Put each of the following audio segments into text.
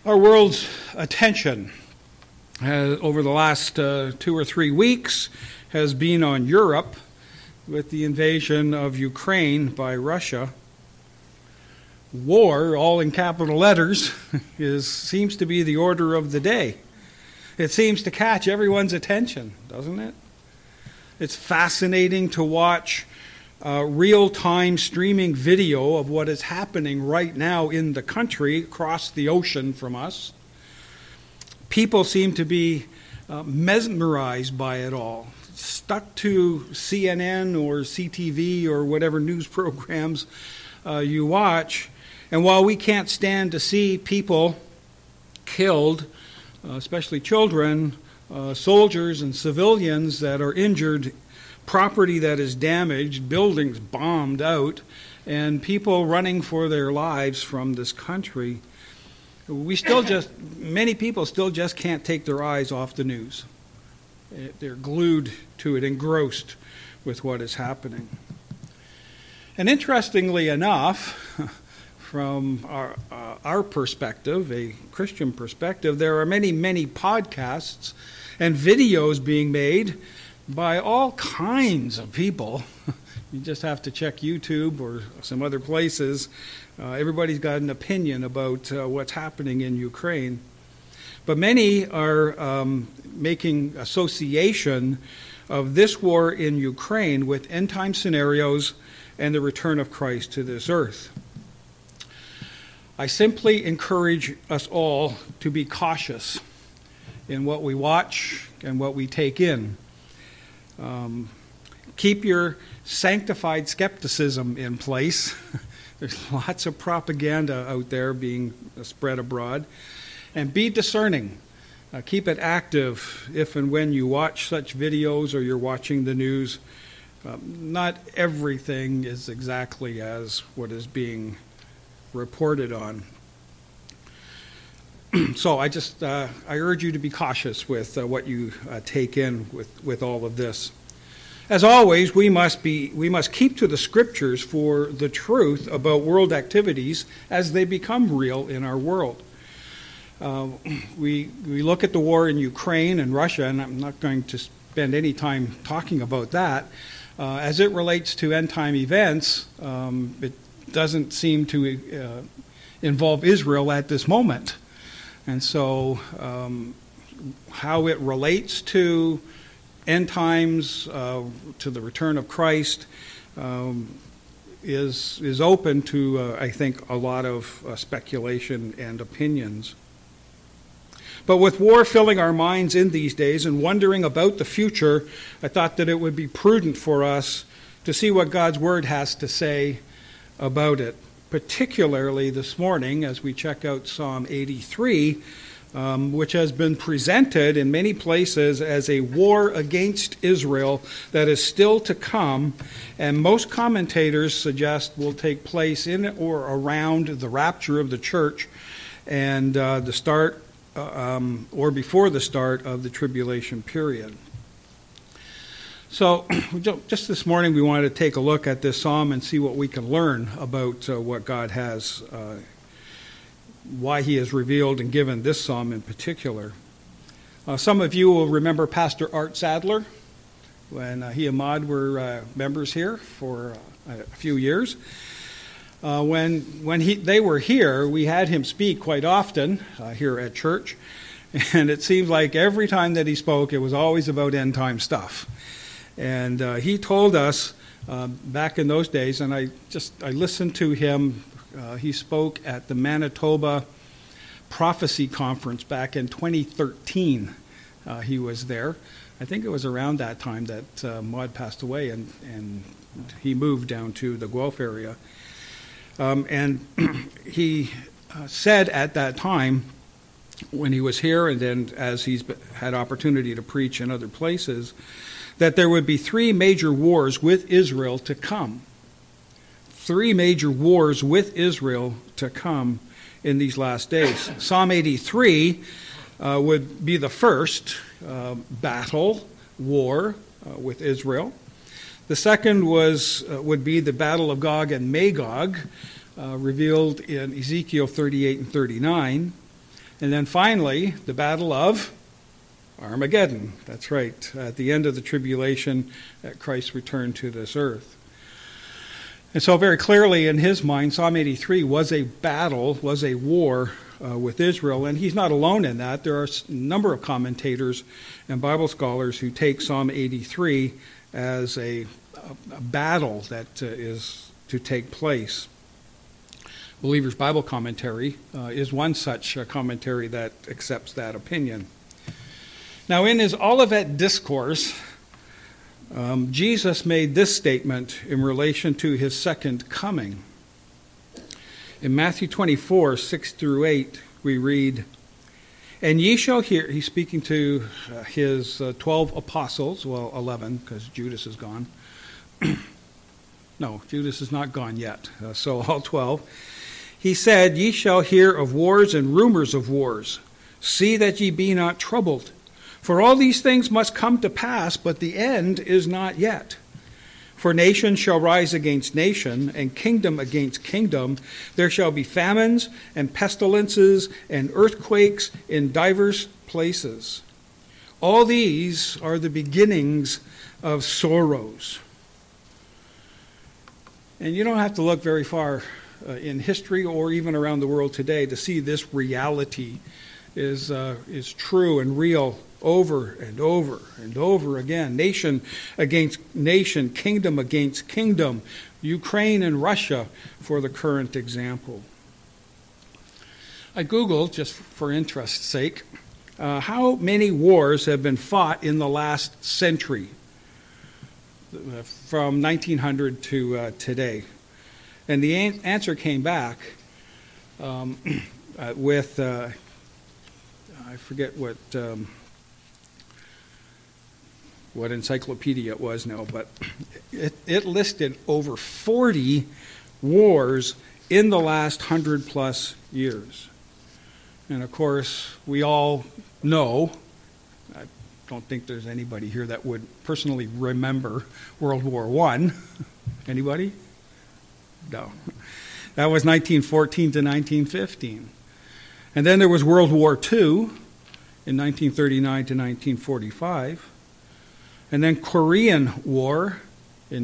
Our world's attention over the last 2 or 3 weeks has been on Europe with the invasion of Ukraine by Russia. War, all in capital letters, seems to be the order of the day. It seems to catch everyone's attention, doesn't it? It's fascinating to watch real-time streaming video of what is happening right now in the country across the ocean from us. People seem to be mesmerized by it all, stuck to CNN or CTV or whatever news programs you watch. And while we can't stand to see people killed, especially children, soldiers and civilians that are injured, property that is damaged, buildings bombed out, and people running for their lives from this country, many people still just can't take their eyes off the news. They're glued to it, engrossed with what is happening. And interestingly enough, from our perspective, a Christian perspective, there are many, many podcasts and videos being made by all kinds of people. You just have to check YouTube or some other places. Everybody's got an opinion about what's happening in Ukraine. But many are making association of this war in Ukraine with end-time scenarios and the return of Christ to this earth. I simply encourage us all to be cautious in what we watch and what we take in. Keep your sanctified skepticism in place. There's lots of propaganda out there being spread abroad. And be discerning. Keep it active if and when you watch such videos or you're watching the news. Not everything is exactly as what is being reported on. So I urge you to be cautious with what you take in with all of this. As always, we must keep to the Scriptures for the truth about world activities as they become real in our world. We look at the war in Ukraine and Russia, and I'm not going to spend any time talking about that. As it relates to end-time events, it doesn't seem to involve Israel at this moment. And so how it relates to end times, to the return of Christ, is open to, I think, a lot of speculation and opinions. But with war filling our minds in these days and wondering about the future, I thought that it would be prudent for us to see what God's Word has to say about it, particularly this morning as we check out Psalm 83, which has been presented in many places as a war against Israel that is still to come, and most commentators suggest will take place in or around the rapture of the church and the start or before the start of the tribulation period. So just this morning we wanted to take a look at this psalm and see what we can learn about what God has, why he has revealed and given this psalm in particular. Some of you will remember Pastor Art Sadler when he and Maud were members here for a few years. When they were here, we had him speak quite often here at church, and it seemed like every time that he spoke, it was always about end-time stuff. And he told us back in those days, and I listened to him. He spoke at the Manitoba Prophecy Conference back in 2013. He was there. I think it was around that time that Maud passed away, and he moved down to the Guelph area. And he said at that time, when he was here, and then as he's had opportunity to preach in other places, that there would be 3 major wars with Israel to come. 3 major wars with Israel to come in these last days. Psalm 83 would be the first war with Israel. The second would be the battle of Gog and Magog, revealed in Ezekiel 38 and 39. And then finally, the Battle of Armageddon. That's right, at the end of the tribulation, at Christ's return to this earth. And so very clearly in his mind, Psalm 83 was a battle, was a war with Israel, and he's not alone in that. There are a number of commentators and Bible scholars who take Psalm 83 as a battle that is to take place. Believer's Bible Commentary is one such commentary that accepts that opinion. Now, in his Olivet Discourse, Jesus made this statement in relation to his second coming. In Matthew 24, 6 through 8, we read, "And ye shall hear," he's speaking to his 12 apostles, well, 11, because Judas is gone. No, Judas is not gone yet, so all 12. He said, "Ye shall hear of wars and rumors of wars. See that ye be not troubled. For all these things must come to pass, but the end is not yet. For nation shall rise against nation, and kingdom against kingdom. There shall be famines, and pestilences, and earthquakes in divers places. All these are the beginnings of sorrows." And you don't have to look very far in history or even around the world today to see this reality is true and real over and over and over again. Nation against nation, kingdom against kingdom, Ukraine and Russia for the current example. I Googled, just for interest's sake, how many wars have been fought in the last century, from 1900 to today. And the answer came back with, I forget what encyclopedia it was now, but it listed over 40 wars in the last 100-plus years. And of course, we all know, I don't think there's anybody here that would personally remember World War I. Anybody? No. That was 1914 to 1915. And then there was World War II in 1939 to 1945. And then Korean War in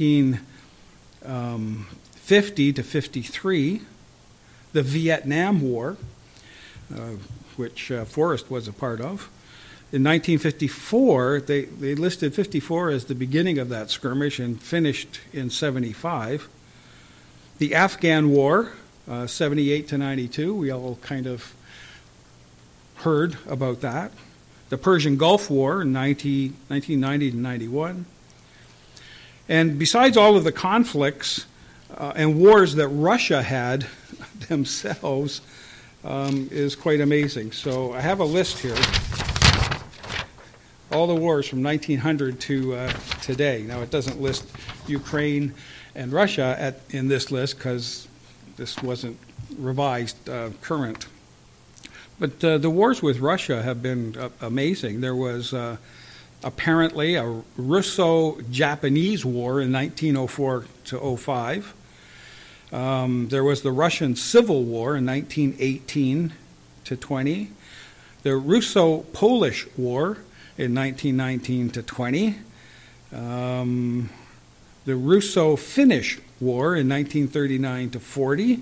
1950 to 53. The Vietnam War, which Forrest was a part of. In 1954, they listed 54 as the beginning of that skirmish and finished in 75. The Afghan War, 78 to 92, we all kind of heard about that. The Persian Gulf War in 1990 to 91. And besides all of the conflicts and wars that Russia had themselves, is quite amazing. So I have a list here. All the wars from 1900 to today. Now, it doesn't list Ukraine and Russia in this list because this wasn't revised current. But the wars with Russia have been amazing. There was apparently a Russo-Japanese war in 1904 to 05. There was the Russian Civil War in 1918 to 20. The Russo-Polish War in 1919 to 20. The Russo-Finnish War in 1939 to 40.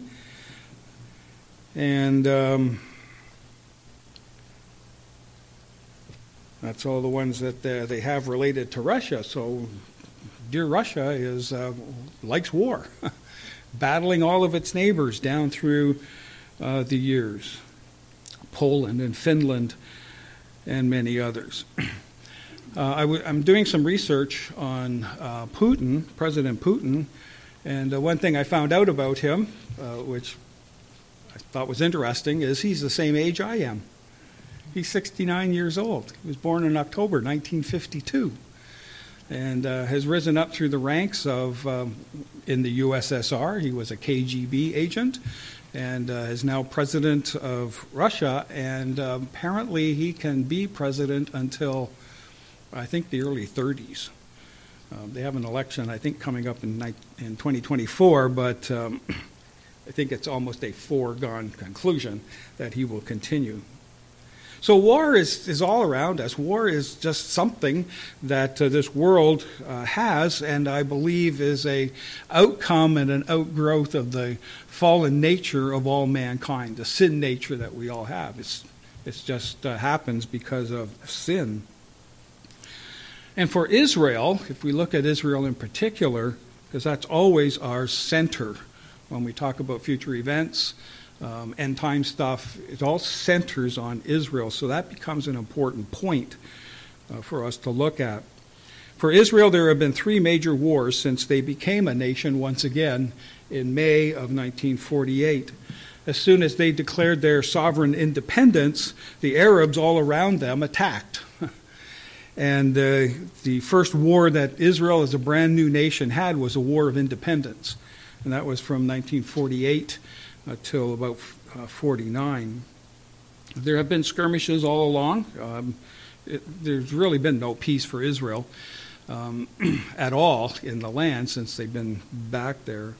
And that's all the ones that they have related to Russia. So, dear Russia likes war, battling all of its neighbors down through the years. Poland and Finland and many others. I'm doing some research on Putin, President Putin, and one thing I found out about him, which I thought was interesting, is he's the same age I am. He's 69 years old. He was born in October 1952 and has risen up through the ranks of, in the USSR, he was a KGB agent, and is now president of Russia, and apparently he can be president until, I think, the early 30s. They have an election, I think, coming up in 2024, but I think it's almost a foregone conclusion that he will continue. So war is all around us. War is just something that this world has, and I believe is a outcome and an outgrowth of the fallen nature of all mankind, the sin nature that we all have. It's just happens because of sin. And for Israel, if we look at Israel in particular, because that's always our center when we talk about future events, end time stuff, it all centers on Israel. So that becomes an important point for us to look at. For Israel, there have been 3 major wars since they became a nation once again in May of 1948. As soon as they declared their sovereign independence, the Arabs all around them attacked. And the first war that Israel as a brand new nation had was a war of independence. And that was from 1948 till about 49. There have been skirmishes all along. There's really been no peace for Israel at all in the land since they've been back there.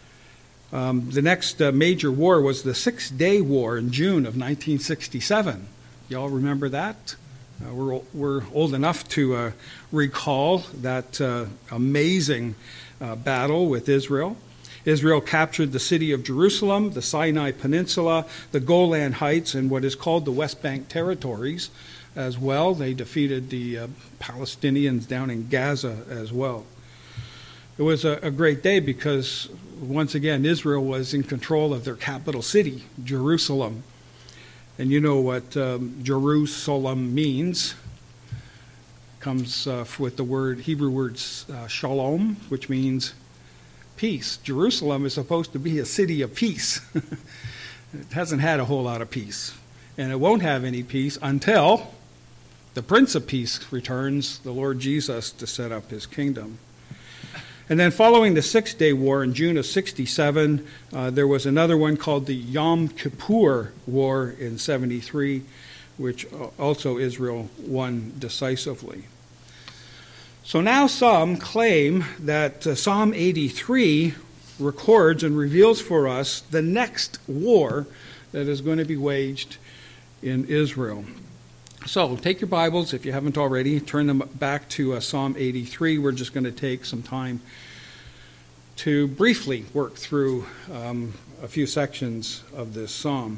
The next major war was the Six-Day War in June of 1967. Y'all remember that? We're old enough to recall that amazing battle with Israel. Israel captured the city of Jerusalem, the Sinai Peninsula, the Golan Heights, and what is called the West Bank territories as well. They defeated the Palestinians down in Gaza as well. It was a great day because, once again, Israel was in control of their capital city, Jerusalem. And you know what Jerusalem means. It comes with the Hebrew word shalom, which means peace. Jerusalem is supposed to be a city of peace. It hasn't had a whole lot of peace. And it won't have any peace until the Prince of Peace returns, the Lord Jesus, to set up his kingdom. And then following the Six-Day War in June of 67, there was another one called the Yom Kippur War in 73, which also Israel won decisively. So now some claim that Psalm 83 records and reveals for us the next war that is going to be waged in Israel. So take your Bibles, if you haven't already, turn them back to Psalm 83. We're just going to take some time to briefly work through a few sections of this psalm.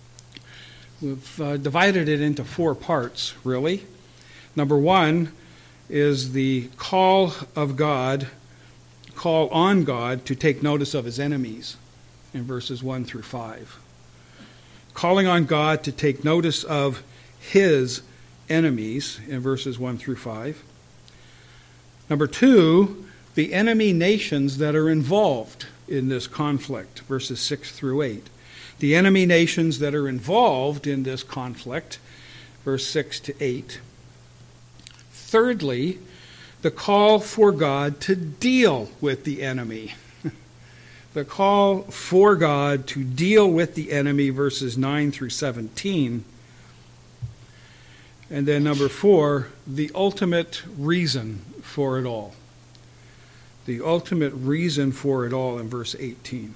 We've divided it into 4 parts, really. Number 1 is the call on God to take notice of his enemies in verses 1 through 5. Calling on God to take notice of his enemies in verses 1 through 5. Number 2, the enemy nations that are involved in this conflict, verses 6 through 8. The enemy nations that are involved in this conflict, verse 6 to 8. Thirdly, the call for God to deal with the enemy. The call for God to deal with the enemy, verses 9 through 17. And then number 4, the ultimate reason for it all. The ultimate reason for it all in verse 18.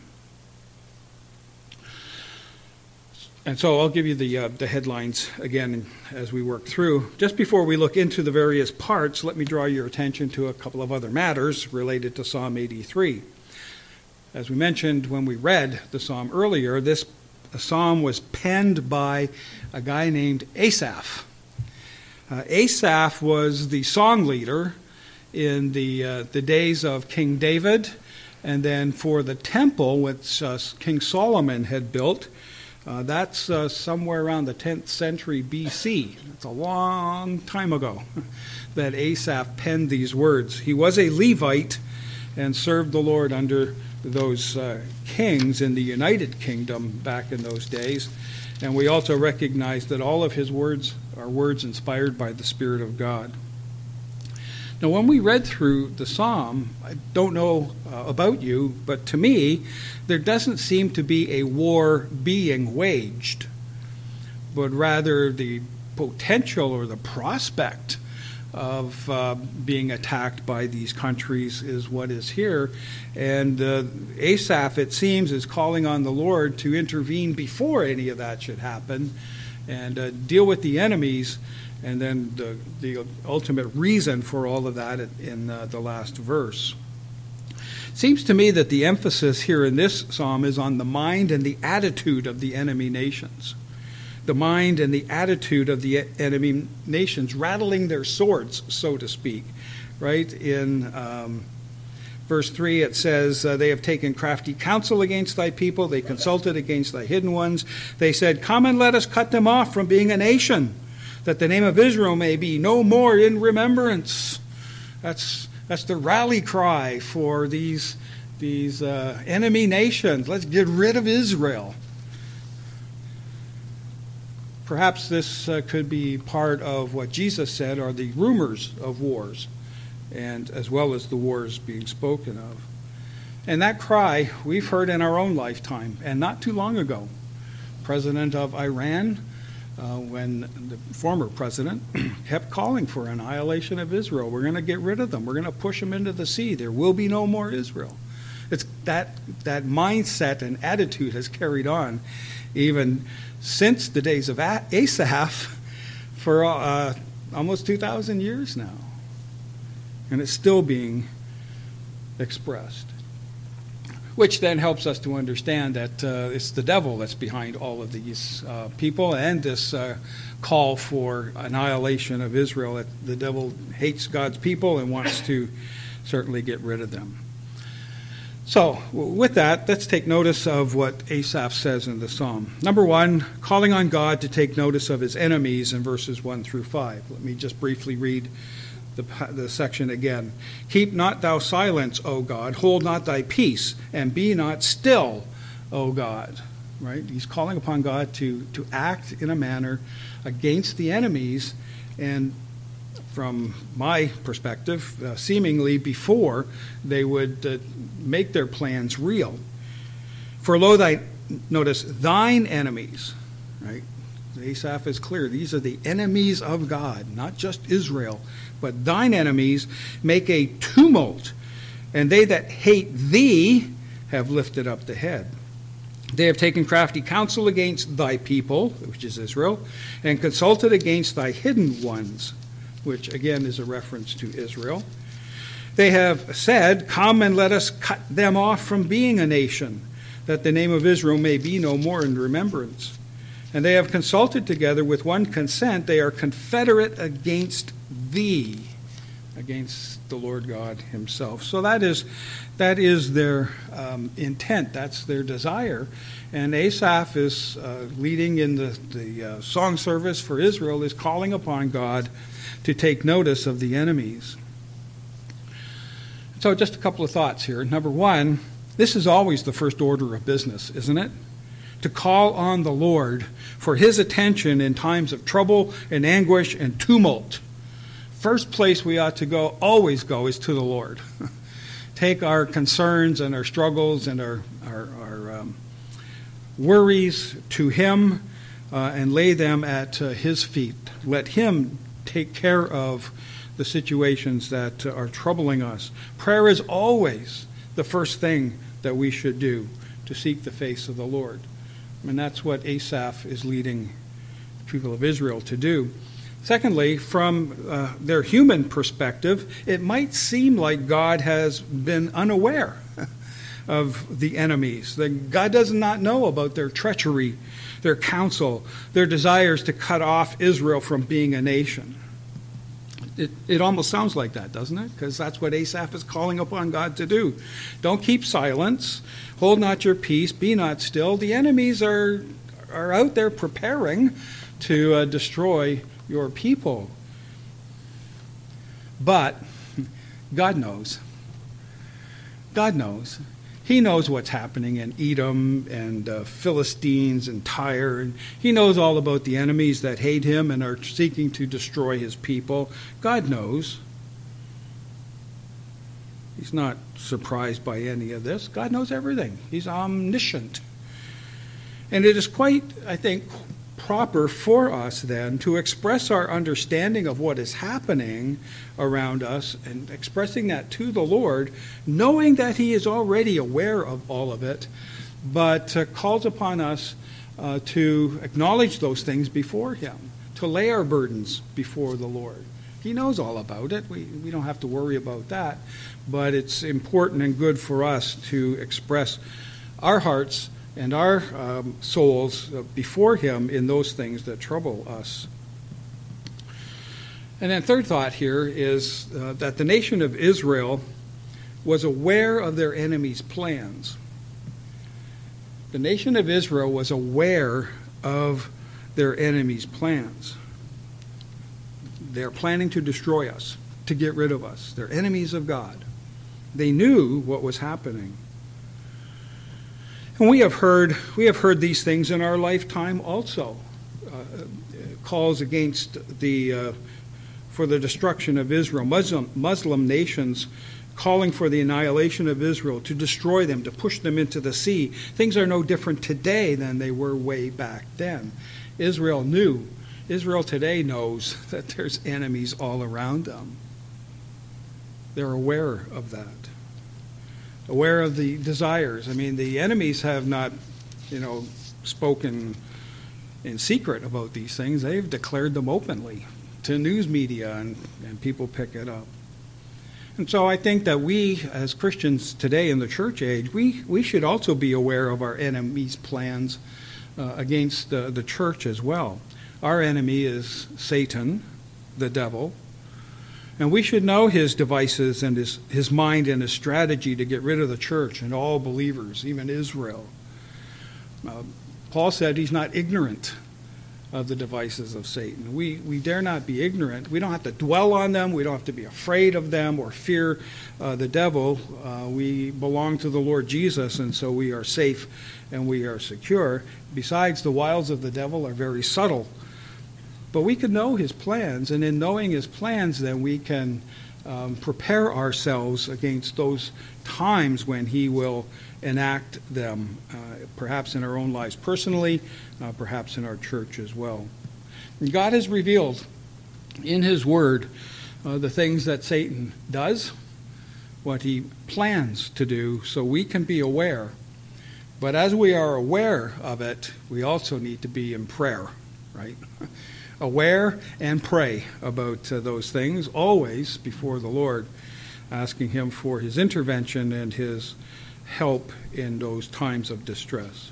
And so I'll give you the headlines again as we work through. Just before we look into the various parts, let me draw your attention to a couple of other matters related to Psalm 83. As we mentioned when we read the psalm earlier, this psalm was penned by a guy named Asaph. Asaph was the song leader in the days of King David, and then for the temple which King Solomon had built. That's somewhere around the 10th century BC. It's a long time ago that Asaph penned these words. He was a Levite and served the Lord under those kings in the United Kingdom back in those days. And we also recognize that all of his words are words inspired by the Spirit of God. Now, when we read through the psalm, I don't know about you, but to me, there doesn't seem to be a war being waged, but rather the potential or the prospect of being attacked by these countries is what is here. And Asaph, it seems, is calling on the Lord to intervene before any of that should happen and deal with the enemies. And then the ultimate reason for all of that in the last verse. It seems to me that the emphasis here in this psalm is on the mind and the attitude of the enemy nations. The mind and the attitude of the enemy nations, rattling their swords, so to speak. Right? In verse 3 it says, they have taken crafty counsel against thy people. They consulted against thy hidden ones. They said, come and let us cut them off from being a nation, that the name of Israel may be no more in remembrance. That's the rally cry for these enemy nations. Let's get rid of Israel. Perhaps this could be part of what Jesus said are the rumors of wars, and as well as the wars being spoken of. And that cry we've heard in our own lifetime, and not too long ago. President of Iran, when the former president kept calling for annihilation of Israel. We're going to get rid of them. We're going to push them into the sea. There will be no more Israel. It's that mindset and attitude has carried on even since the days of Asaph for almost 2,000 years now. And it's still being expressed. Which then helps us to understand that it's the devil that's behind all of these people and this call for annihilation of Israel. The devil hates God's people and wants to certainly get rid of them. So, with that, let's take notice of what Asaph says in the psalm. Number 1, calling on God to take notice of his enemies in verses 1 through 5. Let me just briefly read the section again. Keep not thou silence, O God. Hold not thy peace, and be not still, O God. Right? He's calling upon God to act in a manner against the enemies, and from my perspective, seemingly before they would make their plans real. For lo, notice, thine enemies, right? Asaph is clear. These are the enemies of God, not just Israel, but thine enemies make a tumult, and they that hate thee have lifted up the head. They have taken crafty counsel against thy people, which is Israel, and consulted against thy hidden ones, which again is a reference to Israel. They have said, come and let us cut them off from being a nation, that the name of Israel may be no more in remembrance. And they have consulted together with one consent. They are confederate against thee, against the Lord God himself. So that is their intent. That's their desire. And Asaph is leading in the song service for Israel, is calling upon God to take notice of the enemies. So just a couple of thoughts here. Number 1, this is always the first order of business, isn't it? To call on the Lord for his attention in times of trouble and anguish and tumult. First place we ought to always go, is to the Lord. Take our concerns and our struggles and our worries to him and lay them at his feet. Let him take care of the situations that are troubling us. Prayer is always the first thing that we should do, to seek the face of the Lord. And that's what Asaph is leading the people of Israel to do. Secondly, from their human perspective, it might seem like God has been unaware of the enemies. That God does not know about their treachery, their counsel, their desires to cut off Israel from being a nation. It almost sounds like that, doesn't it? Because that's what Asaph is calling upon God to do. Don't keep silence. Hold not your peace. Be not still. The enemies are out there preparing to destroy your people. But God knows. God knows. He knows what's happening in Edom and Philistines and Tyre. And he knows all about the enemies that hate him and are seeking to destroy his people. God knows. He's not surprised by any of this. God knows everything. He's omniscient. And it is quite, I think, proper for us then to express our understanding of what is happening around us and expressing that to the Lord, knowing that He is already aware of all of it, but calls upon us to acknowledge those things before Him, to lay our burdens before the Lord. He knows all about it. We don't have to worry about that, but it's important and good for us to express our hearts and our souls before Him in those things that trouble us. And then third thought here is that the nation of Israel was aware of their enemies' plans. The nation of Israel was aware of their enemies' plans. They're planning to destroy us, to get rid of us. They're enemies of God. They knew what was happening. And we have heard these things in our lifetime also. Calls against for the destruction of Israel. Muslim nations calling for the annihilation of Israel, to destroy them, to push them into the sea. Things are no different today than they were way back then. Israel today knows that there's enemies all around them. They're aware of that. Aware of the desires. I mean, the enemies have not, spoken in secret about these things. They've declared them openly to news media, and people pick it up. And so I think that we, as Christians today in the church age, we should also be aware of our enemies' plans against the church as well. Our enemy is Satan, the devil, and we should know his devices and his mind and his strategy to get rid of the church and all believers, even Israel. Paul said he's not ignorant of the devices of Satan. We dare not be ignorant. We don't have to dwell on them. We don't have to be afraid of them or fear the devil. We belong to the Lord Jesus, and so we are safe and we are secure. Besides, the wiles of the devil are very subtle. But we can know his plans, and in knowing his plans, then we can prepare ourselves against those times when he will enact them, perhaps in our own lives personally, perhaps in our church as well. And God has revealed in his word the things that Satan does, what he plans to do, so we can be aware. But as we are aware of it, we also need to be in prayer, right? Aware and pray about those things, always before the Lord, asking him for his intervention and his help in those times of distress.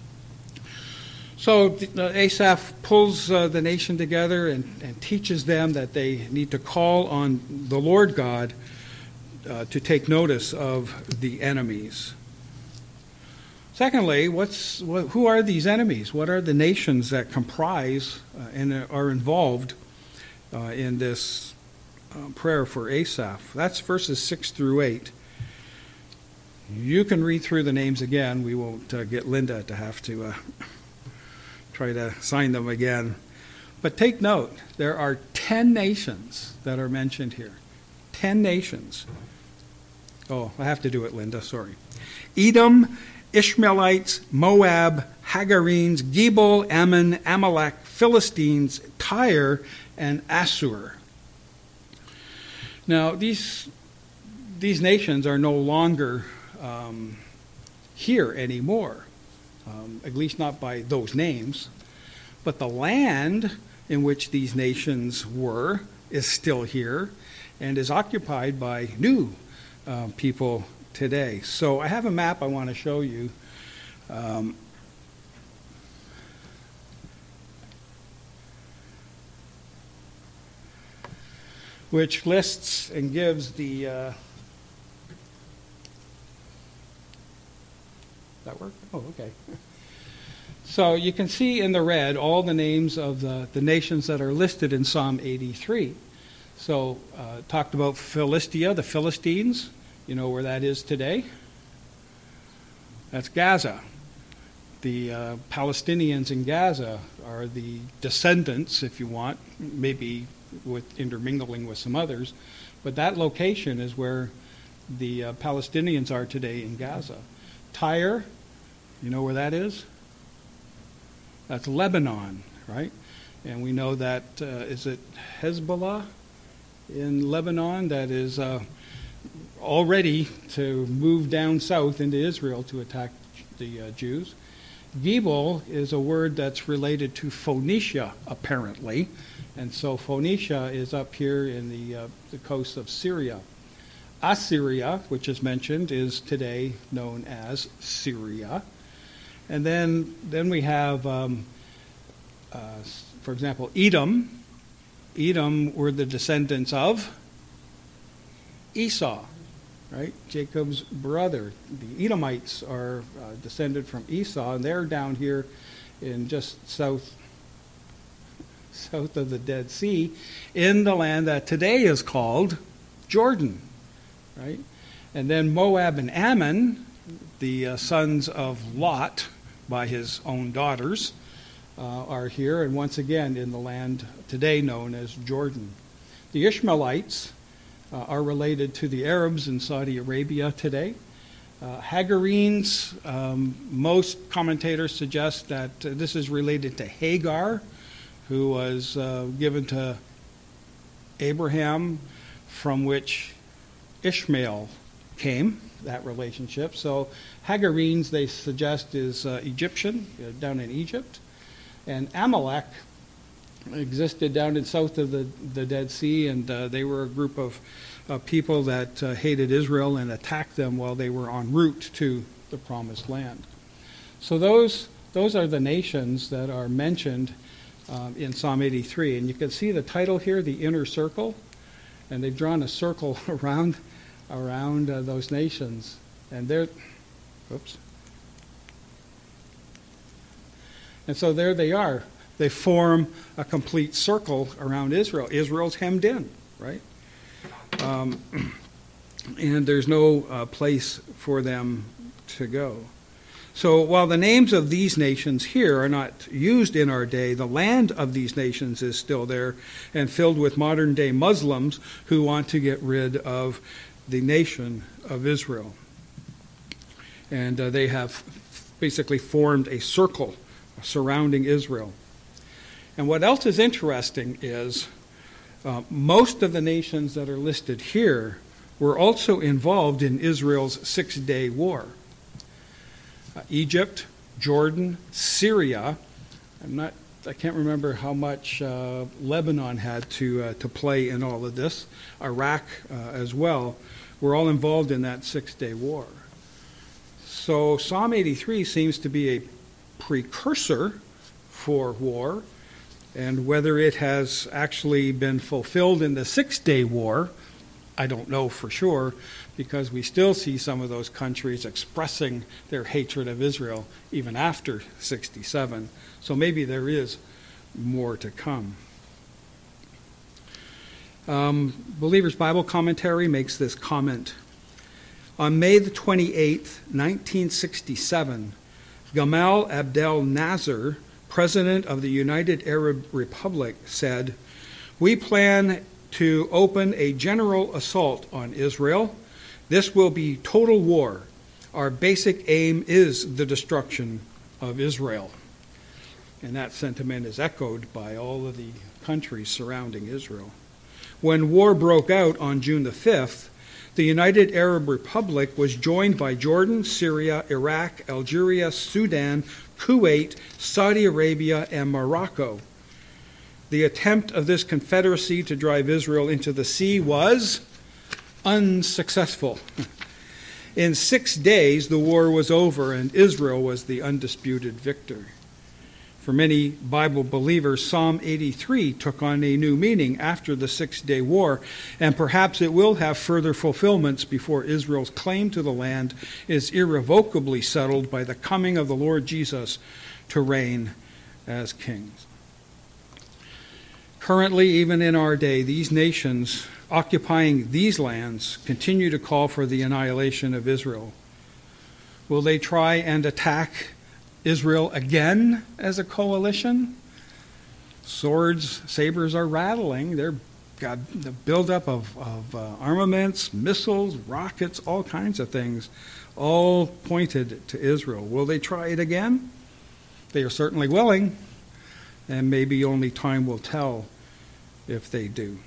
So Asaph pulls the nation together and teaches them that they need to call on the Lord God to take notice of the enemies. Secondly, who are these enemies? What are the nations that comprise and are involved in this prayer for Asaph? That's verses 6 through 8. You can read through the names again. We won't get Linda to have to try to sign them again. But take note, there are 10 nations that are mentioned here. 10 nations. Oh, I have to do it, Linda, sorry. Edom, Ishmaelites, Moab, Hagarenes, Gebal, Ammon, Amalek, Philistines, Tyre, and Assur. Now, these nations are no longer here anymore, at least not by those names. But the land in which these nations were is still here and is occupied by new people today. So I have a map I want to show you. Which lists and gives the... that work? Oh, okay. So you can see in the red all the names of the nations that are listed in Psalm 83. So talked about Philistia, the Philistines. You know where that is today? That's Gaza. The Palestinians in Gaza are the descendants, if you want, maybe with intermingling with some others, but that location is where the Palestinians are today in Gaza. Tyre, you know where that is? That's Lebanon. right? And we know that, is it Hezbollah in Lebanon that is all ready to move down south into Israel to attack the Jews. Gibel is a word that's related to Phoenicia, apparently. And so Phoenicia is up here in the coast of Syria. Assyria, which is mentioned, is today known as Syria. And then we have, for example, Edom. Edom were the descendants of Esau, right? Jacob's brother. The Edomites are descended from Esau, and they're down here in just south of the Dead Sea, in the land that today is called Jordan, right? And then Moab and Ammon, the sons of Lot by his own daughters, are here, and once again in the land today known as Jordan. The Ishmaelites are related to the Arabs in Saudi Arabia today. Hagarenes, most commentators suggest that this is related to Hagar, who was given to Abraham, from which Ishmael came, that relationship. So Hagarenes, they suggest, is Egyptian, down in Egypt. And Amalek existed down in south of the Dead Sea, and they were a group of people that hated Israel and attacked them while they were en route to the Promised Land. So those are the nations that are mentioned in Psalm 83. And you can see the title here, The Inner Circle, and they've drawn a circle around those nations. And And so there they are. They form a complete circle around Israel. Israel's hemmed in, right? And there's no place for them to go. So while the names of these nations here are not used in our day, the land of these nations is still there and filled with modern-day Muslims who want to get rid of the nation of Israel. And they have basically formed a circle surrounding Israel. And what else is interesting is most of the nations that are listed here were also involved in Israel's 6-day war. Egypt, Jordan, Syria. I can't remember how much Lebanon had to play in all of this. Iraq as well. Were all involved in that 6-day war. So Psalm 83 seems to be a precursor for war, and whether it has actually been fulfilled in the 6-day war, I don't know for sure, because we still see some of those countries expressing their hatred of Israel even after 67. So maybe there is more to come. Believer's Bible Commentary makes this comment. On May the 28th, 1967, Gamal Abdel Nasser, President of the United Arab Republic, said, "We plan to open a general assault on Israel. This will be total war. Our basic aim is the destruction of Israel." And that sentiment is echoed by all of the countries surrounding Israel. When war broke out on June the 5th, the United Arab Republic was joined by Jordan, Syria, Iraq, Algeria, Sudan, Kuwait, Saudi Arabia, and Morocco. The attempt of this confederacy to drive Israel into the sea was unsuccessful. In 6 days, the war was over, and Israel was the undisputed victor. For many Bible believers, Psalm 83 took on a new meaning after the 6-day war, and perhaps it will have further fulfillments before Israel's claim to the land is irrevocably settled by the coming of the Lord Jesus to reign as king. Currently, even in our day, these nations occupying these lands continue to call for the annihilation of Israel. Will they try and attack Israel again as a coalition? Swords, sabers are rattling. They've got the buildup of armaments, missiles, rockets, all kinds of things, all pointed to Israel. Will they try it again? They are certainly willing. and maybe only time will tell if they do.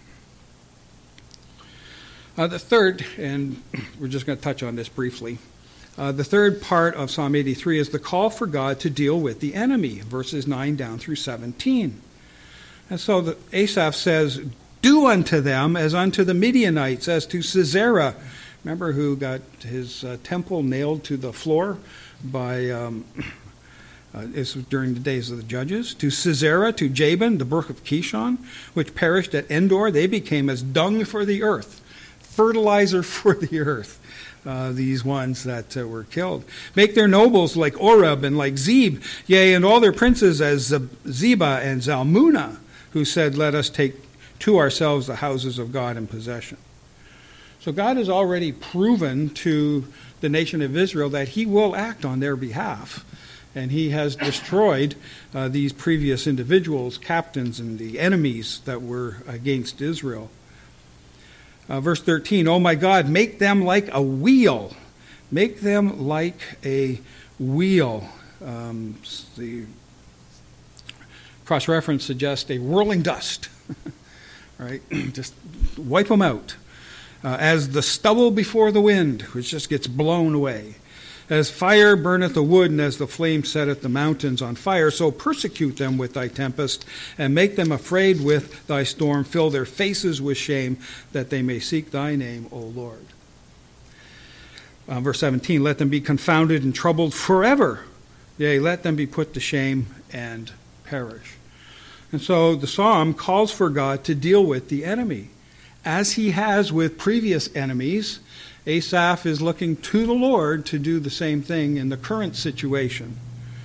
The third, and we're just going to touch on this briefly, the third part of Psalm 83 is the call for God to deal with the enemy, verses 9 down through 17. And so Asaph says, "Do unto them as unto the Midianites, as to Sisera." Remember, who got his temple nailed to the floor by, this was during the days of the judges. "To Sisera, to Jabin, the brook of Kishon, which perished at Endor, they became as dung for the earth, fertilizer for the earth." These ones that were killed. "Make their nobles like Oreb and like Zeb, yea, and all their princes as Zebah and Zalmunna, who said, Let us take to ourselves the houses of God in possession." So God has already proven to the nation of Israel that he will act on their behalf. And he has destroyed these previous individuals, captains, and the enemies that were against Israel. Verse 13, "O my God, make them like a wheel." Make them like a wheel. The cross-reference suggests a whirling dust. Right? Just wipe them out. "As the stubble before the wind, which just gets blown away. As fire burneth the wood, and as the flame setteth the mountains on fire, so persecute them with thy tempest, and make them afraid with thy storm. Fill their faces with shame, that they may seek thy name, O Lord." Verse 17, "Let them be confounded and troubled forever. Yea, let them be put to shame and perish." And so the psalm calls for God to deal with the enemy. As he has with previous enemies, Asaph is looking to the Lord to do the same thing in the current situation.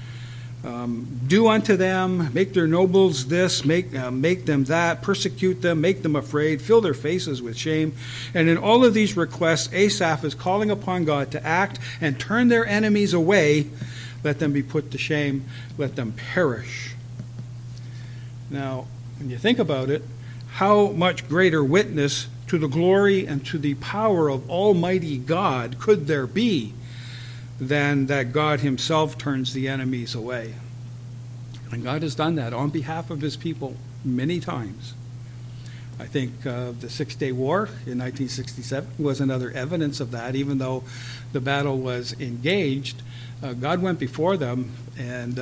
Do unto them, make their nobles this, make them that, persecute them, make them afraid, fill their faces with shame. And in all of these requests, Asaph is calling upon God to act and turn their enemies away. Let them be put to shame, let them perish. Now, when you think about it, how much greater witness to the glory and to the power of Almighty God could there be than that God himself turns the enemies away? And God has done that on behalf of his people many times. I think the Six-Day War in 1967 was another evidence of that. Even though the battle was engaged, God went before them and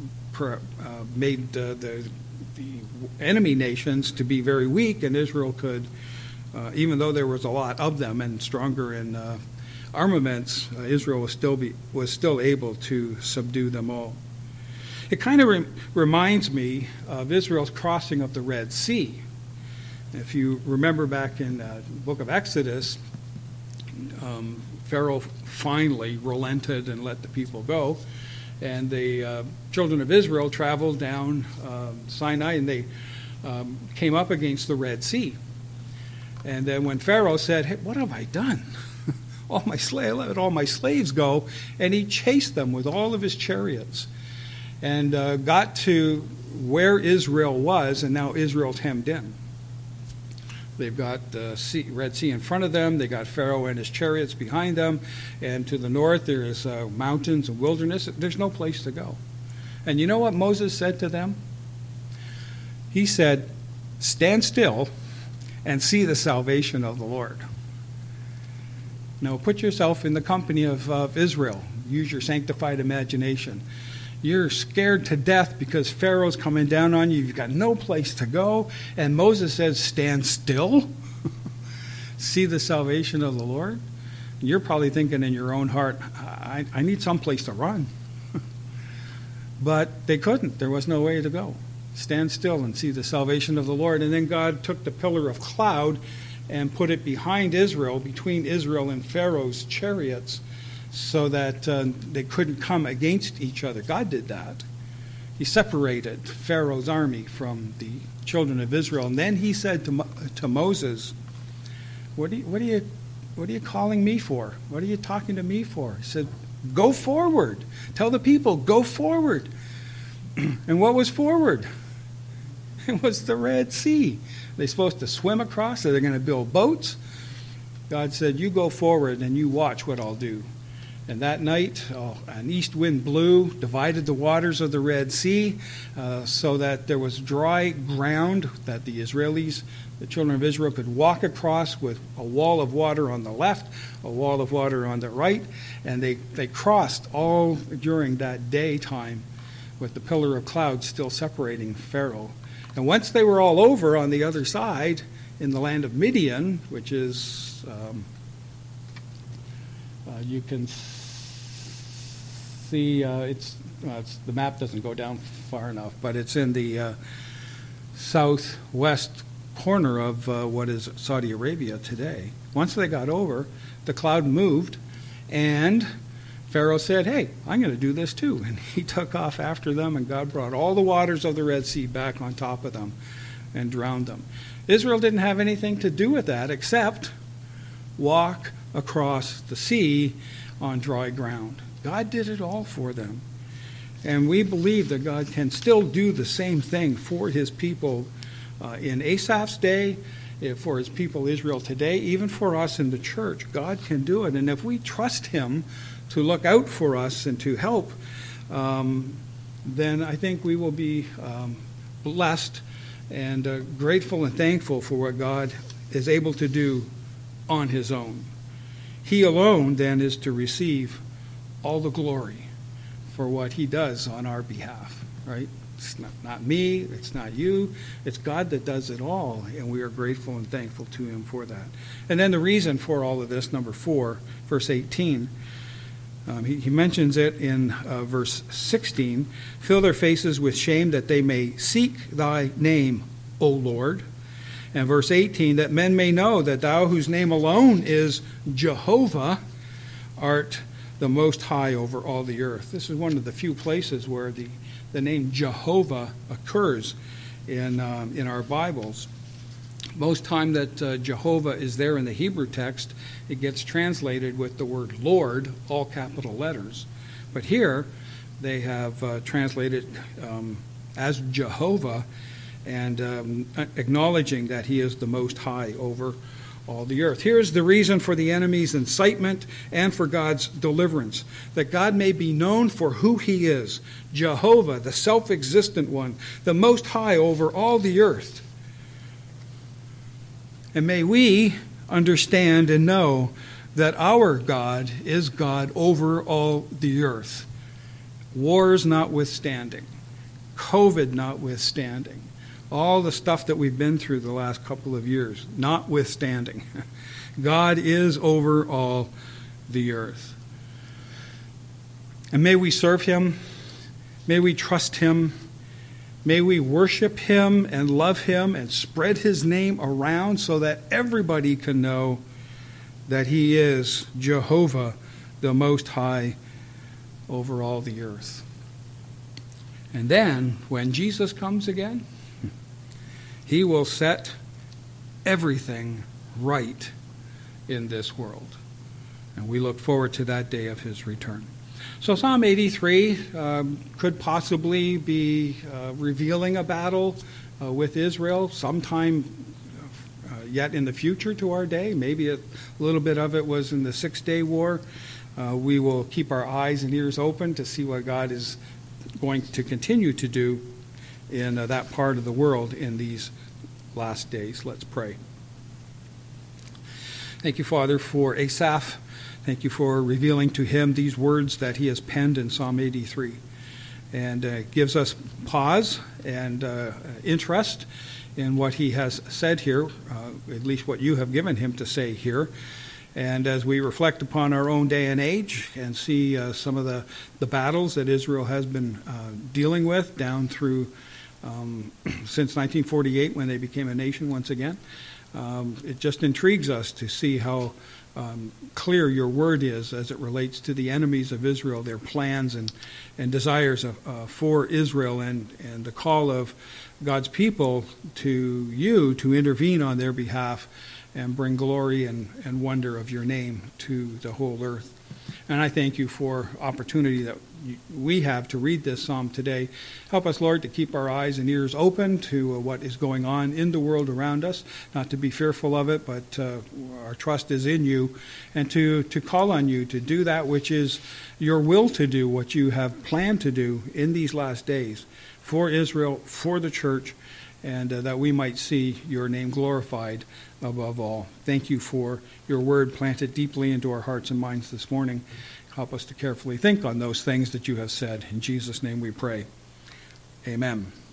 made the enemy nations to be very weak, and Israel could, even though there was a lot of them and stronger in armaments, Israel was still able to subdue them all. It kind of reminds me of Israel's crossing of the Red Sea. If you remember back in the book of Exodus, Pharaoh finally relented and let the people go. And the children of Israel traveled down Sinai, and they came up against the Red Sea. And then when Pharaoh said, "Hey, what have I done? Let all my slaves go," and he chased them with all of his chariots, and got to where Israel was, and now Israel's hemmed in. They've got the Red Sea in front of them. They got Pharaoh and his chariots behind them. And to the north, there is mountains and wilderness. There's no place to go. And you know what Moses said to them? He said, "Stand still and see the salvation of the Lord." Now, put yourself in the company of Israel. Use your sanctified imagination. You're scared to death because Pharaoh's coming down on you. You've got no place to go. And Moses says, "Stand still. See the salvation of the Lord." You're probably thinking in your own heart, I need some place to run. But they couldn't. There was no way to go. Stand still and see the salvation of the Lord. And then God took the pillar of cloud and put it behind Israel, between Israel and Pharaoh's chariots, so that they couldn't come against each other. God did that. He separated Pharaoh's army from the children of Israel. And then he said to Moses, what are you calling me for? What are you talking to me for? He said, "Go forward. Tell the people, go forward." And what was forward? It was the Red Sea. They're supposed to swim across. They're going to build boats. God said, "You go forward and you watch what I'll do." And that night, an east wind blew, divided the waters of the Red Sea, so that there was dry ground that the Israelis, the children of Israel, could walk across with a wall of water on the left, a wall of water on the right, and they crossed all during that daytime with the pillar of cloud still separating Pharaoh. And once they were all over on the other side, in the land of Midian, which is, you can see, the map doesn't go down far enough, but it's in the southwest corner of what is Saudi Arabia today. Once they got over, the cloud moved, and Pharaoh said, hey, I'm going to do this too. And he took off after them, and God brought all the waters of the Red Sea back on top of them and drowned them. Israel didn't have anything to do with that except walk across the sea on dry ground. God did it all for them. And we believe that God can still do the same thing for his people in Asaph's day, for his people Israel today, even for us in the church. God can do it. And if we trust him to look out for us and to help, then I think we will be blessed and grateful and thankful for what God is able to do on his own. He alone then is to receive all the glory for what he does on our behalf, right? It's not me, it's not you, it's God that does it all, and we are grateful and thankful to him for that. And then the reason for all of this, number 4, verse 18, he mentions it in verse 16, fill their faces with shame that they may seek thy name, O Lord. And verse 18, that men may know that thou whose name alone is Jehovah art the most high over all the earth. This is one of the few places where the name Jehovah occurs in our Bibles. Most time that Jehovah is there in the Hebrew text, it gets translated with the word Lord, all capital letters. But here they have translated as Jehovah, and acknowledging that he is the most high over all the earth. Here's the reason for the enemy's incitement and for God's deliverance, that God may be known for who he is, Jehovah, the self-existent one, the most high over all the earth. And may we understand and know that our God is God over all the earth. Wars notwithstanding, COVID notwithstanding, all the stuff that we've been through the last couple of years, notwithstanding, God is over all the earth. And may we serve him, may we trust him, may we worship him and love him and spread his name around so that everybody can know that he is Jehovah, the Most High over all the earth. And then, when Jesus comes again, he will set everything right in this world. And we look forward to that day of his return. So Psalm 83 could possibly be revealing a battle with Israel sometime yet in the future to our day. Maybe a little bit of it was in the 6-day war. We will keep our eyes and ears open to see what God is going to continue to do in that part of the world in these last days. Let's pray. Thank you, Father, for Asaph. Thank you for revealing to him these words that he has penned in Psalm 83. And gives us pause and interest in what he has said here, at least what you have given him to say here. And as we reflect upon our own day and age and see some of the battles that Israel has been dealing with down through since 1948 when they became a nation once again, it just intrigues us to see how clear your word is as it relates to the enemies of Israel, their plans and desires for Israel, and the call of God's people to you to intervene on their behalf and bring glory and wonder of your name to the whole earth. And I thank you for opportunity that we have to read this psalm today. Help us, Lord, to keep our eyes and ears open to what is going on in the world around us, not to be fearful of it, but our trust is in you, and to call on you to do that which is your will to do, what you have planned to do in these last days for Israel, for the church, and that we might see your name glorified above all. Thank you for your word planted deeply into our hearts and minds this morning. Help us to carefully think on those things that you have said. In Jesus' name we pray. Amen.